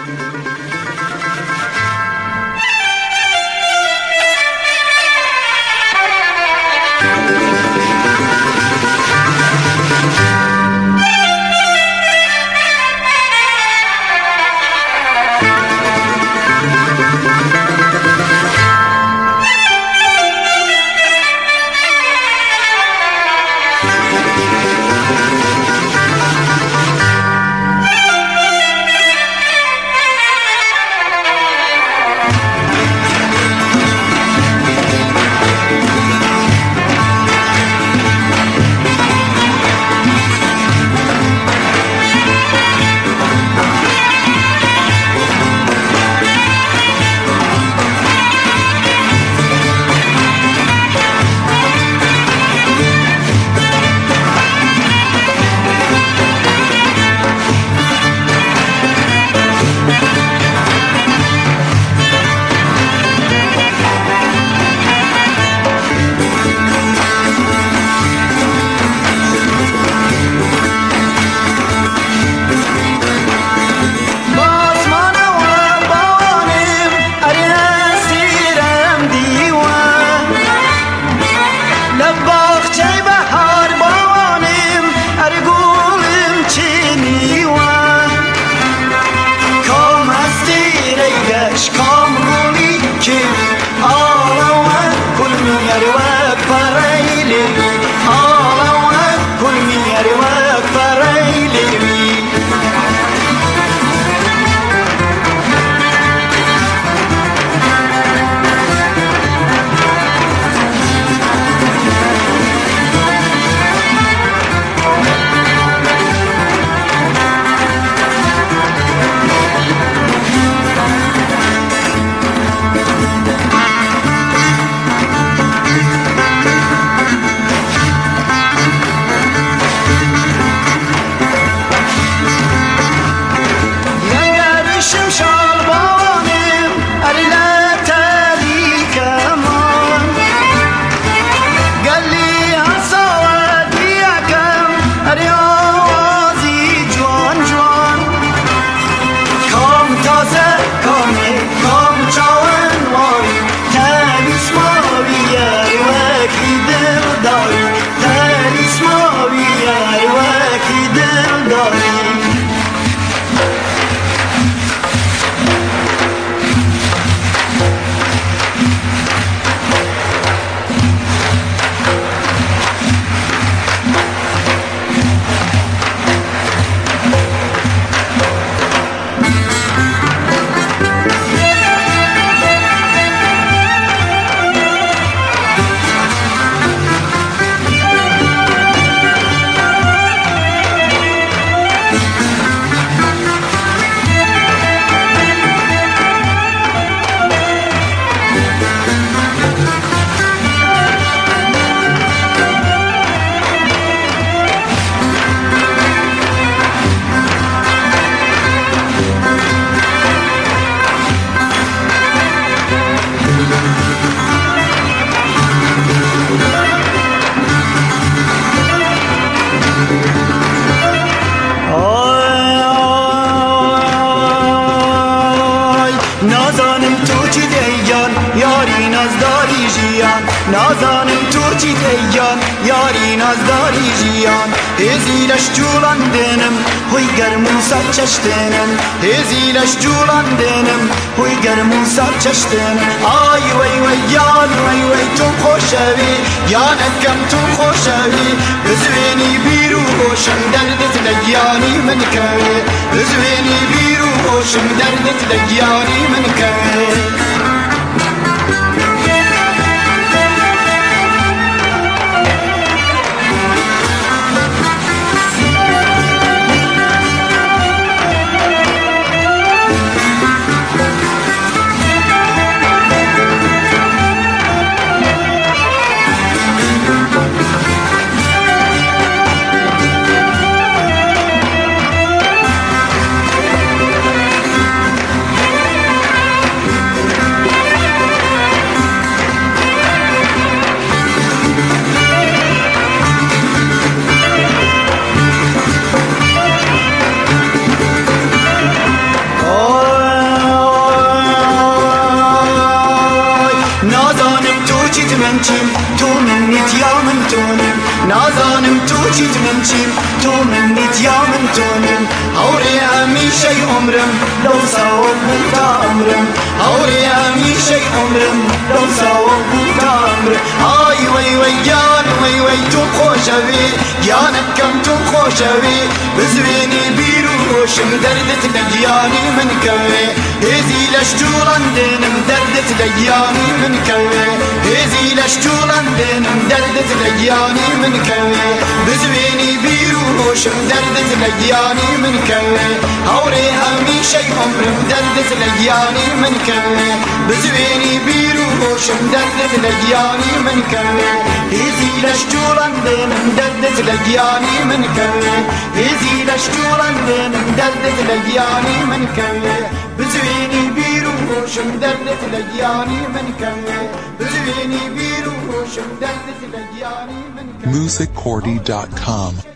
نازانم تو چی دیان یاری نازداری جیان هزیلش جولان دنم هوی گرمون سر چشتنم هزیلش جولان دنم هوی گرمون سر چشتنم آی وی وی یان وی وی تو خوشوی یانکم تو خوشوی بزوینی بیرو خوشم دردت لگیانی من کوی بزوینی بیرو خوشم دردت لگیانی من کوی چیم تو منیت یا من تونم نازانم تو چیت من چیم تو منیت یا من تونم هوری همیشه عمرم لو سواب بوتا عمرم هوری همیشه عمرم لو سواب بوتا عمرم آی وی وی گیان وی وی تو خوشوی گیانت کم تو خوشوی بزوینی بیرو روشم دردت لگیانی من کوی هزی لشجولان دینم دردت لگیانی من کوی هزی لشجولان دینم دردت لگیانی من کوی بزوینی بیرو روشم دردت لگیانی من کوی هوری همیشه عمرم دردت لگیانی من کوی بزوینی بیرو روشم دردت لگیانی من کوی هزی لشجولان دینم دردت لگیانی من کوی هزی لشجولان دینم دردت لگیانی من کوی بزوینی بیرو روشم دردت لگیانی من کوی بزوینی بیرو روشم دردت لگیانی من کوی musiccordy.com